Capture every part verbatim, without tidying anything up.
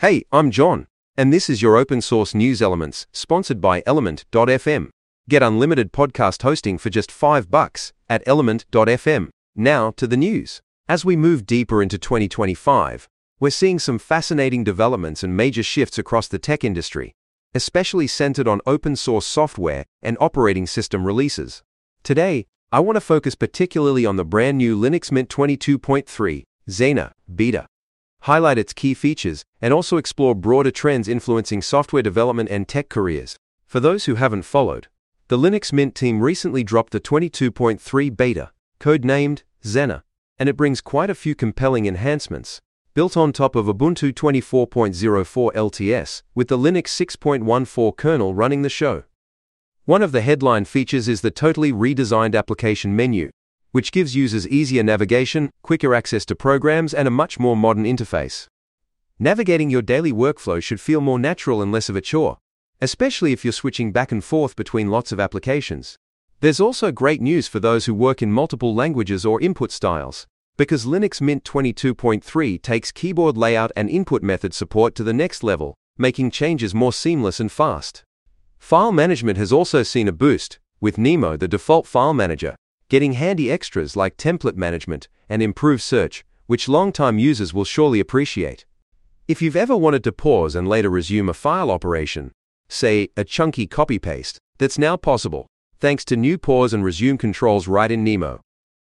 Hey, I'm John, and this is your open source news elements, sponsored by Element dot f m. Get unlimited podcast hosting for just five bucks at Element dot f m. Now to the news. As we move deeper into twenty twenty-five, we're seeing some fascinating developments and major shifts across the tech industry, especially centered on open source software and operating system releases. Today, I want to focus particularly on the brand new Linux Mint twenty-two point three Xena beta, highlight its key features, and also explore broader trends influencing software development and tech careers. For those who haven't followed, the Linux Mint team recently dropped the twenty-two point three beta, codenamed Xena, and it brings quite a few compelling enhancements, built on top of Ubuntu twenty-four point oh four L T S, with the Linux six point one four kernel running the show. One of the headline features is the totally redesigned application menu, which gives users easier navigation, quicker access to programs, and a much more modern interface. Navigating your daily workflow should feel more natural and less of a chore, especially if you're switching back and forth between lots of applications. There's also great news for those who work in multiple languages or input styles, because Linux Mint twenty-two point three takes keyboard layout and input method support to the next level, making changes more seamless and fast. File management has also seen a boost, with Nemo, the default file manager, getting handy extras like template management and improved search, which long-time users will surely appreciate. If you've ever wanted to pause and later resume a file operation, say a chunky copy-paste, that's now possible, thanks to new pause and resume controls right in Nemo.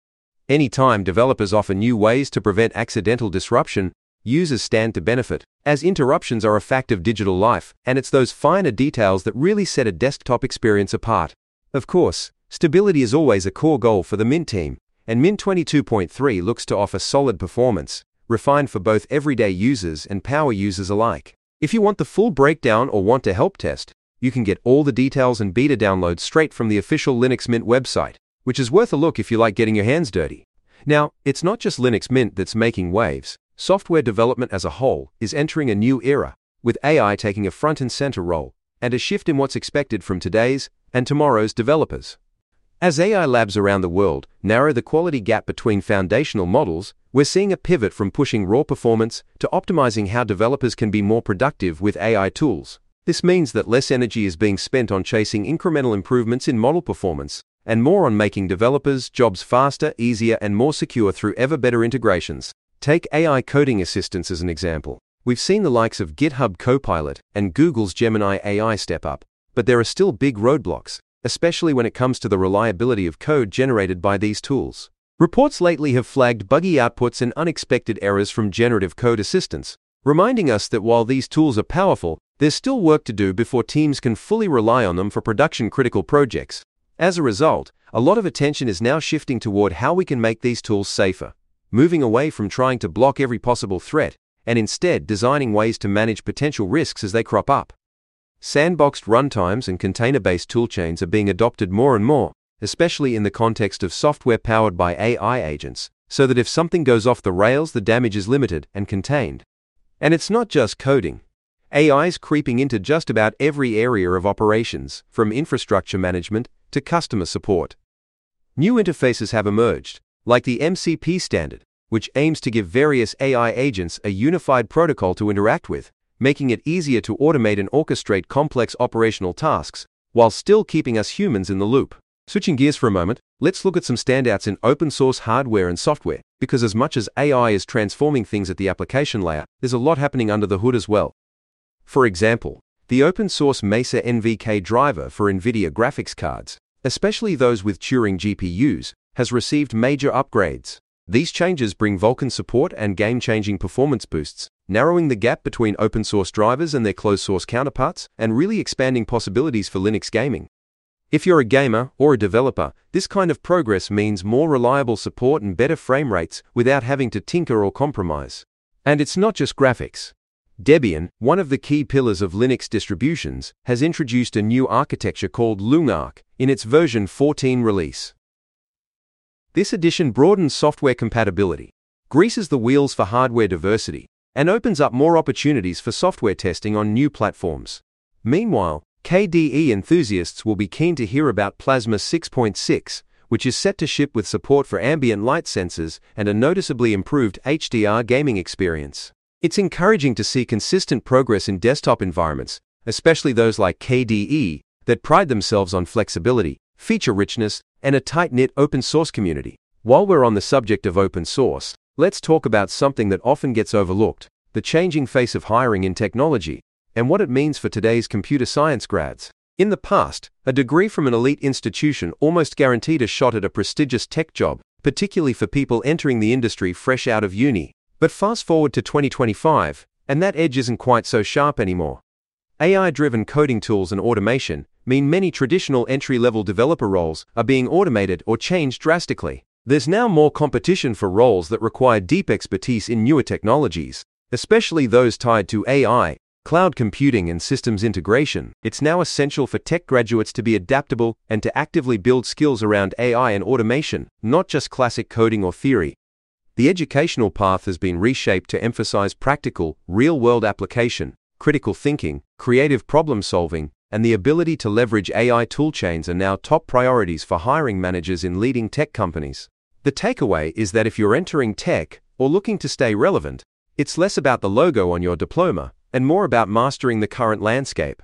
Anytime developers offer new ways to prevent accidental disruption, users stand to benefit, as interruptions are a fact of digital life, and it's those finer details that really set a desktop experience apart. Of course, stability is always a core goal for the Mint team, and Mint twenty-two point three looks to offer solid performance, refined for both everyday users and power users alike. If you want the full breakdown or want to help test, you can get all the details and beta downloads straight from the official Linux Mint website, which is worth a look if you like getting your hands dirty. Now, it's not just Linux Mint that's making waves. Software development as a whole is entering a new era, with A I taking a front and center role, and a shift in what's expected from today's and tomorrow's developers. As A I labs around the world narrow the quality gap between foundational models, we're seeing a pivot from pushing raw performance to optimizing how developers can be more productive with A I tools. This means that less energy is being spent on chasing incremental improvements in model performance, and more on making developers' jobs faster, easier, and more secure through ever better integrations. Take A I coding assistants as an example. We've seen the likes of GitHub Copilot and Google's Gemini A I step up, but there are still big roadblocks, especially when it comes to the reliability of code generated by these tools. Reports lately have flagged buggy outputs and unexpected errors from generative code assistants, reminding us that while these tools are powerful, there's still work to do before teams can fully rely on them for production-critical projects. As a result, a lot of attention is now shifting toward how we can make these tools safer, moving away from trying to block every possible threat, and instead designing ways to manage potential risks as they crop up. Sandboxed runtimes and container-based toolchains are being adopted more and more, especially in the context of software powered by A I agents, so that if something goes off the rails, the damage is limited and contained. And it's not just coding. A I is creeping into just about every area of operations, from infrastructure management to customer support. New interfaces have emerged, like the M C P standard, which aims to give various A I agents a unified protocol to interact with, making it easier to automate and orchestrate complex operational tasks, while still keeping us humans in the loop. Switching gears for a moment, let's look at some standouts in open source hardware and software, because as much as A I is transforming things at the application layer, there's a lot happening under the hood as well. For example, the open source Mesa N V K driver for NVIDIA graphics cards, especially those with Turing G P Us, has received major upgrades. These changes bring Vulkan support and game-changing performance boosts, narrowing the gap between open-source drivers and their closed-source counterparts, and really expanding possibilities for Linux gaming. If you're a gamer or a developer, this kind of progress means more reliable support and better frame rates without having to tinker or compromise. And it's not just graphics. Debian, one of the key pillars of Linux distributions, has introduced a new architecture called LUNARC in its version fourteen release. This edition broadens software compatibility, greases the wheels for hardware diversity, and opens up more opportunities for software testing on new platforms. Meanwhile, K D E enthusiasts will be keen to hear about Plasma six point six, which is set to ship with support for ambient light sensors and a noticeably improved H D R gaming experience. It's encouraging to see consistent progress in desktop environments, especially those like K D E, that pride themselves on flexibility, feature richness, and a tight-knit open source community. While we're on the subject of open source, let's talk about something that often gets overlooked: the changing face of hiring in technology, and what it means for today's computer science grads. In the past, a degree from an elite institution almost guaranteed a shot at a prestigious tech job, particularly for people entering the industry fresh out of uni. But fast forward to twenty twenty-five, and that edge isn't quite so sharp anymore. A I-driven coding tools and automation mean many traditional entry-level developer roles are being automated or changed drastically. There's now more competition for roles that require deep expertise in newer technologies, especially those tied to A I, cloud computing, and systems integration. It's now essential for tech graduates to be adaptable and to actively build skills around A I and automation, not just classic coding or theory. The educational path has been reshaped to emphasize practical, real-world application, critical thinking, creative problem-solving, and the ability to leverage A I toolchains are now top priorities for hiring managers in leading tech companies. The takeaway is that if you're entering tech or looking to stay relevant, it's less about the logo on your diploma and more about mastering the current landscape.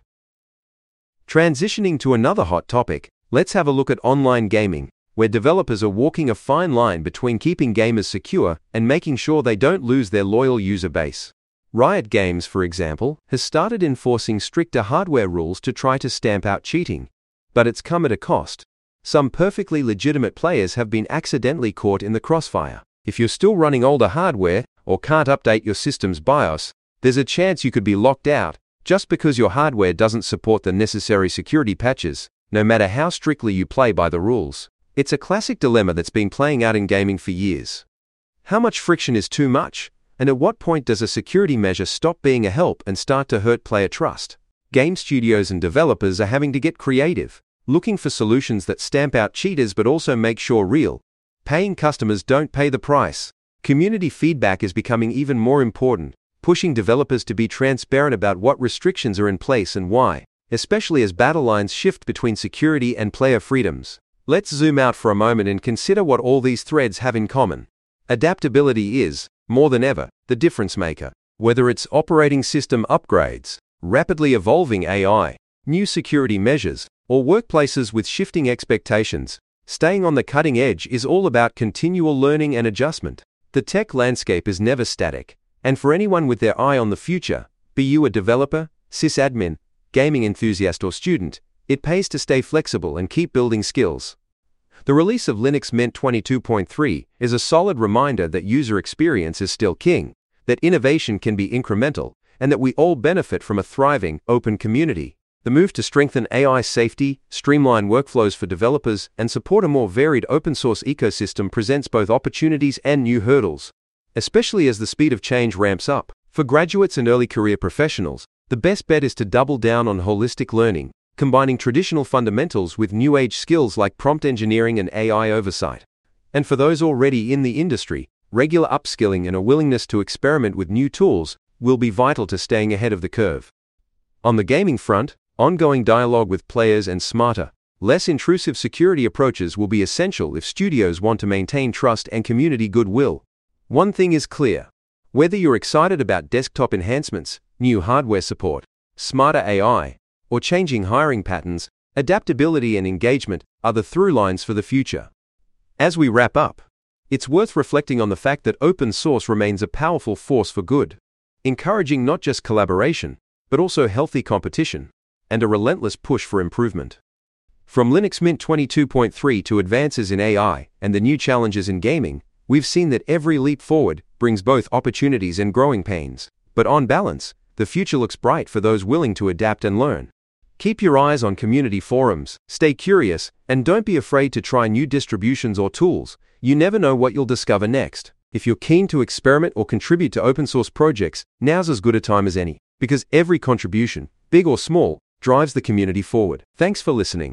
Transitioning to another hot topic, let's have a look at online gaming, where developers are walking a fine line between keeping gamers secure and making sure they don't lose their loyal user base. Riot Games, for example, has started enforcing stricter hardware rules to try to stamp out cheating, but it's come at a cost. Some perfectly legitimate players have been accidentally caught in the crossfire. If you're still running older hardware or can't update your system's BIOS, there's a chance you could be locked out just because your hardware doesn't support the necessary security patches, no matter how strictly you play by the rules. It's a classic dilemma that's been playing out in gaming for years. How much friction is too much, and at what point does a security measure stop being a help and start to hurt player trust? Game studios and developers are having to get creative, looking for solutions that stamp out cheaters but also make sure real, paying customers don't pay the price. Community feedback is becoming even more important, pushing developers to be transparent about what restrictions are in place and why, especially as battle lines shift between security and player freedoms. Let's zoom out for a moment and consider what all these threads have in common. Adaptability is, more than ever, the difference maker. Whether it's operating system upgrades, rapidly evolving A I, new security measures, or workplaces with shifting expectations, staying on the cutting edge is all about continual learning and adjustment. The tech landscape is never static, and for anyone with their eye on the future, be you a developer, sysadmin, gaming enthusiast, or student, it pays to stay flexible and keep building skills. The release of Linux Mint twenty-two point three is a solid reminder that user experience is still king, that innovation can be incremental, and that we all benefit from a thriving, open community. The move to strengthen A I safety, streamline workflows for developers, and support a more varied open-source ecosystem presents both opportunities and new hurdles, especially as the speed of change ramps up. For graduates and early career professionals, the best bet is to double down on holistic learning, combining traditional fundamentals with new-age skills like prompt engineering and A I oversight. And for those already in the industry, regular upskilling and a willingness to experiment with new tools will be vital to staying ahead of the curve. On the gaming front, ongoing dialogue with players and smarter, less intrusive security approaches will be essential if studios want to maintain trust and community goodwill. One thing is clear: whether you're excited about desktop enhancements, new hardware support, smarter A I, or changing hiring patterns, adaptability and engagement are the through lines for the future. As we wrap up, it's worth reflecting on the fact that open source remains a powerful force for good, encouraging not just collaboration, but also healthy competition, and a relentless push for improvement. From Linux Mint twenty-two point three to advances in A I and the new challenges in gaming, we've seen that every leap forward brings both opportunities and growing pains. But on balance, the future looks bright for those willing to adapt and learn. Keep your eyes on community forums, stay curious, and don't be afraid to try new distributions or tools. You never know what you'll discover next. If you're keen to experiment or contribute to open source projects, now's as good a time as any, because every contribution, big or small, drives the community forward. Thanks for listening.